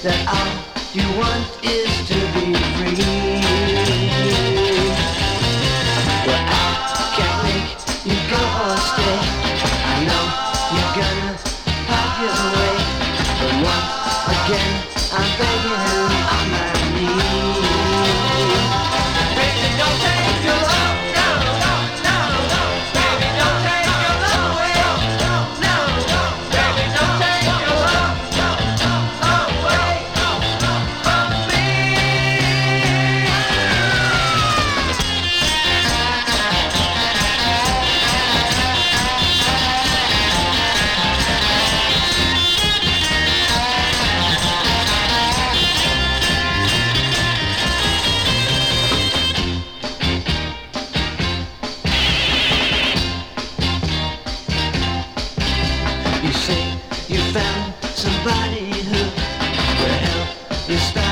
that all you want is to be free. Well, I can't make you go or stay. I know you're gonna have your way, but once again I'm begging on my knees. Baby, don't take your love, no, no, no, no. Baby, don't take your love away, no, no, no. Baby, don't take your love, no, no, away from me. You say you found somebody who will help you stop